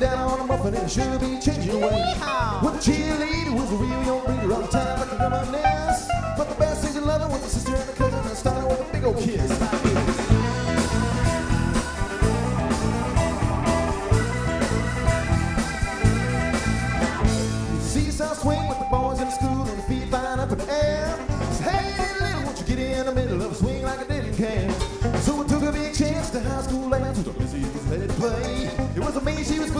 down on a muffin and should be changing way. Well, the cheerleader was a real young leader all the time like a reminisce. But the best things in love was the sister and the cousin and started with a big old kiss. Seesaw swing with the boys in the school and the feet flying up in the air. Said, hey, little, won't you get in the middle of a swing like I didn't care? So we took a big chance to high school dance with the Missy was let it play. It was amazing, she was